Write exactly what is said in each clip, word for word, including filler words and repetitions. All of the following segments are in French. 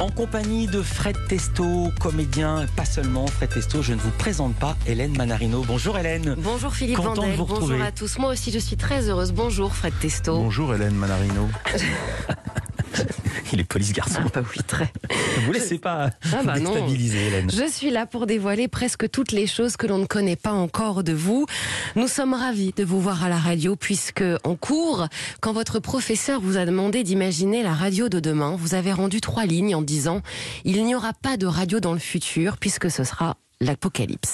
En compagnie de Fred Testo, comédien, pas seulement Fred Testo, je ne vous présente pas Hélène Manarino. Bonjour Hélène. Bonjour Philippe Content Vandel, de vous bonjour retrouver. à tous. Moi aussi je suis très heureuse. Bonjour Fred Testo. Bonjour Hélène Manarino. Il est poli ce garçon. Ah bah oui, très. Ne vous laissez pas Ah bah non. déstabiliser Hélène. Je suis là pour dévoiler presque toutes les choses que l'on ne connaît pas encore de vous. Nous sommes ravis de vous voir à la radio puisque en cours, quand votre professeur vous a demandé d'imaginer la radio de demain, vous avez rendu trois lignes en disant « Il n'y aura pas de radio dans le futur puisque ce sera l'apocalypse ».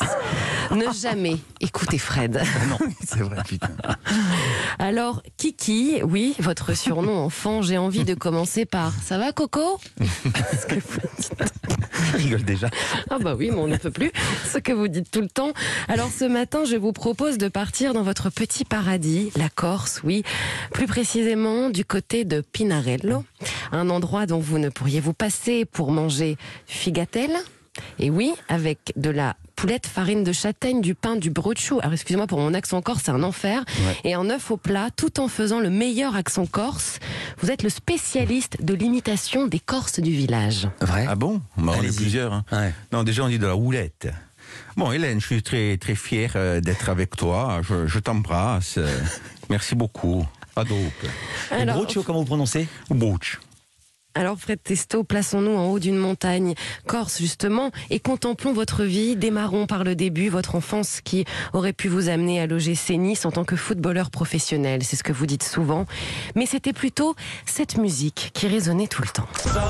Ne jamais écouter Fred. Non, C'est vrai, putain. Alors, Kiki, oui, votre surnom enfant, j'ai envie de commencer par « Ça va Coco ?» Ce que vous dites. je rigole déjà. Ah bah oui, mais on ne peut plus, ce que vous dites tout le temps. Alors ce matin, je vous propose de partir dans votre petit paradis, la Corse, oui, plus précisément du côté de Pinarello, un endroit dont vous ne pourriez vous passer pour manger figatelle, et oui, avec de la poulette, farine de châtaigne, du pain, du brochou. Alors excusez-moi pour mon accent corse, c'est un enfer. Ouais. Et un œuf au plat, tout en faisant le meilleur accent corse. Vous êtes le spécialiste de l'imitation des Corses du village. Vrai? Ah bon? Bah, on est Allez-y. plusieurs. Hein. Ouais. Non, déjà on dit de la houlette. Bon Hélène, je suis très très fier euh, d'être avec toi. Je, je t'embrasse. Euh, Merci beaucoup. Adope. Et Alors, Brochio, comment vous prononcez? Bouch. Alors Fred Testo, plaçons-nous en haut d'une montagne corse justement et contemplons votre vie. Démarrons par le début, votre enfance qui aurait pu vous amener à l'O G C Nice en tant que footballeur professionnel, c'est ce que vous dites souvent. Mais c'était plutôt cette musique qui résonnait tout le temps.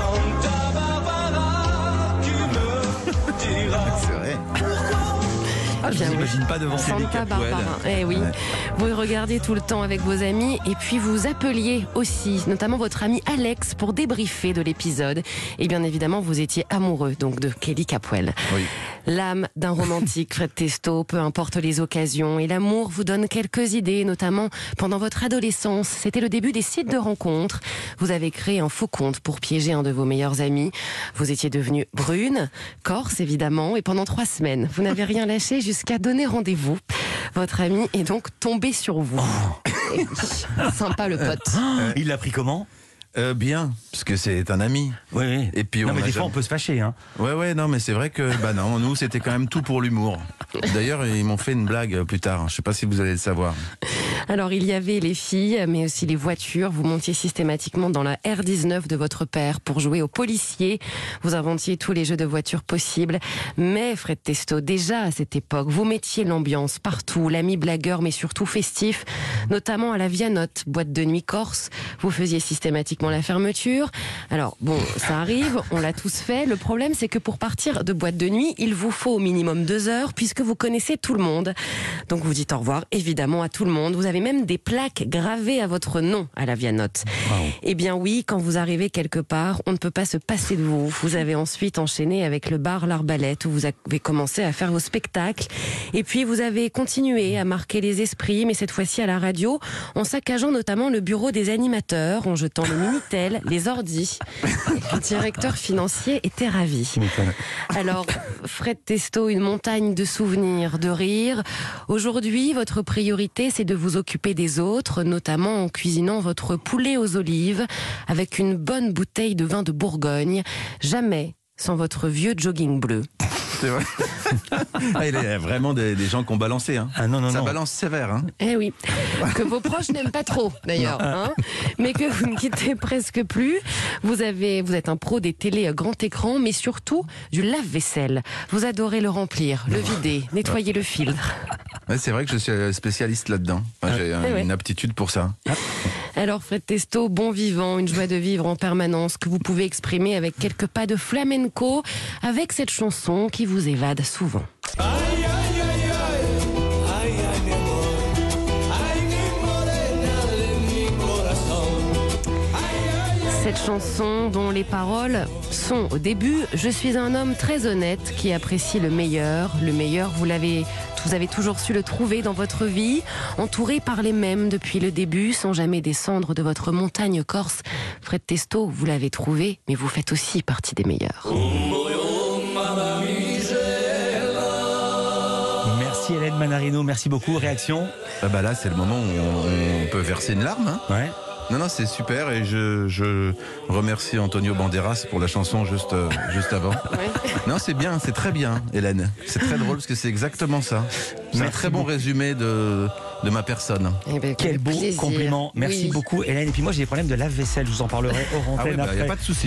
C'est vrai. Ah, je Bien ne oui. l'imagine pas devant ces Santa Barbara. Eh oui. Ouais. Vous regardiez tout le temps avec vos amis et puis vous appeliez aussi, notamment votre ami Alex, pour débriefer de l'épisode. Et bien évidemment, vous étiez amoureux donc de Kelly Capwell. Oui. L'âme d'un romantique, Fred Testo, peu importe les occasions. Et l'amour vous donne quelques idées, notamment pendant votre adolescence. C'était le début des sites de rencontres. Vous avez créé un faux compte pour piéger un de vos meilleurs amis. Vous étiez devenue brune, corse évidemment, et pendant trois semaines, vous n'avez rien lâché jusqu'à donner rendez-vous. Votre ami est donc tombé sur vous. Et oui, sympa le pote. Il l'a pris comment? Euh, bien, parce que c'est un ami. Oui, oui. Et puis non, on mais a des fois jamais- on peut se fâcher. Hein. Ouais, ouais, non, mais c'est vrai que, bah non, nous, c'était quand même tout pour l'humour. D'ailleurs, ils m'ont fait une blague euh, plus tard. Je sais pas si vous allez le savoir. Alors il y avait les filles, mais aussi les voitures. Vous montiez systématiquement dans la R dix-neuf de votre père pour jouer aux policiers. Vous inventiez tous les jeux de voitures possibles. Mais Fred Testo, déjà à cette époque, vous mettiez l'ambiance partout, l'ami blagueur, mais surtout festif, notamment à la Vianotte, boîte de nuit corse. Vous faisiez systématiquement la fermeture. Alors bon, ça arrive, on l'a tous fait. Le problème, c'est que pour partir de boîte de nuit, il vous faut au minimum deux heures, puisque vous connaissez tout le monde. Donc vous dites au revoir, évidemment, à tout le monde. Vous avez même des plaques gravées à votre nom à la Vianotte. Wow. Eh bien oui, quand vous arrivez quelque part, on ne peut pas se passer de vous. Vous avez ensuite enchaîné avec le bar L'Arbalète, où vous avez commencé à faire vos spectacles. Et puis vous avez continué à marquer les esprits, mais cette fois-ci à la radio, en saccageant notamment le bureau des animateurs, en jetant les Minitel, les ordis. Le directeur financier était ravi. Alors, Fred Testo, une montagne de souvenirs, de rires. Aujourd'hui, votre priorité, c'est de vous occuper des autres, notamment en cuisinant votre poulet aux olives avec une bonne bouteille de vin de Bourgogne. Jamais sans votre vieux jogging bleu. C'est vrai. Ah, il y a vraiment des, des gens qui ont balancé. Hein. Ah non, non, Ça non. balance sévère. Hein. Eh oui, que vos proches n'aiment pas trop d'ailleurs, hein, mais que vous ne quittez presque plus. Vous avez, vous êtes un pro des télés à grand écran, mais surtout du lave-vaisselle. Vous adorez le remplir, le vider, nettoyer le filtre. Ouais, c'est vrai que je suis spécialiste là-dedans. Enfin, j'ai euh, Eh ouais. une aptitude pour ça. Alors Fred Testo, bon vivant, une joie de vivre en permanence que vous pouvez exprimer avec quelques pas de flamenco, avec cette chanson qui vous évade souvent. Cette chanson dont les paroles sont au début « Je suis un homme très honnête qui apprécie le meilleur. Le meilleur, vous l'avez, vous avez toujours su le trouver dans votre vie, entouré par les mêmes depuis le début, sans jamais descendre de votre montagne corse. Fred Testo, vous l'avez trouvé, mais vous faites aussi partie des meilleurs. » Merci Hélène Manarino, merci beaucoup. Réaction? Ah bah là, c'est le moment où on, on peut verser une larme. Hein. Ouais. Non, non, c'est super et je, je remercie Antonio Banderas pour la chanson juste, euh, juste avant. Oui. Non, c'est bien, c'est très bien, Hélène. C'est très drôle parce que c'est exactement ça. C'est un Merci très bon beaucoup. résumé de, de ma personne. Eh ben, Quel beau plaisir. compliment. Merci Oui. beaucoup, Hélène. Et puis moi, j'ai des problèmes de lave-vaisselle. Je vous en parlerai hors Ah oui, antenne il n'y après. a pas de souci.